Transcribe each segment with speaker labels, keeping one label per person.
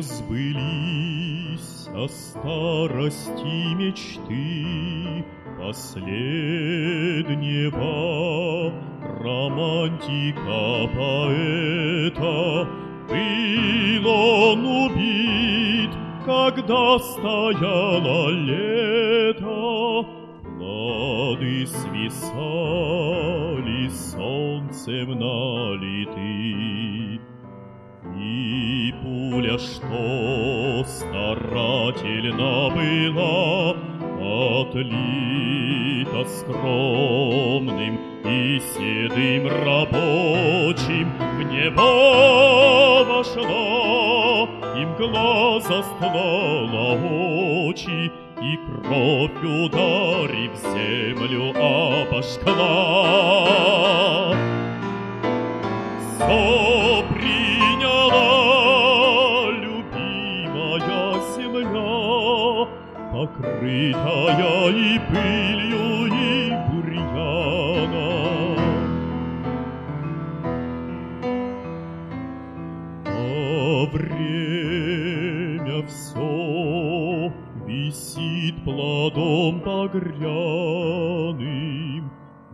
Speaker 1: сбылись о старости мечты последнего романтика-поэта. Был он убит, когда стояло лето, плоды свисали солнцем налиты. И пуля, что старательно была отлита скромным и седым рабочим, в небо вошла, им глаза застлала очи, и кровь, ударив землю, обожгла. Приняла любимая земля, покрытая и пылью, и бурьяном. А время все висит плодом багряным,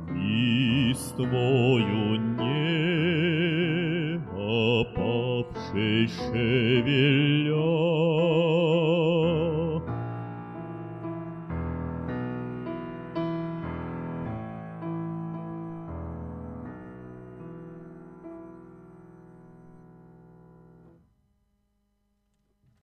Speaker 1: листвою не опавшей шевель.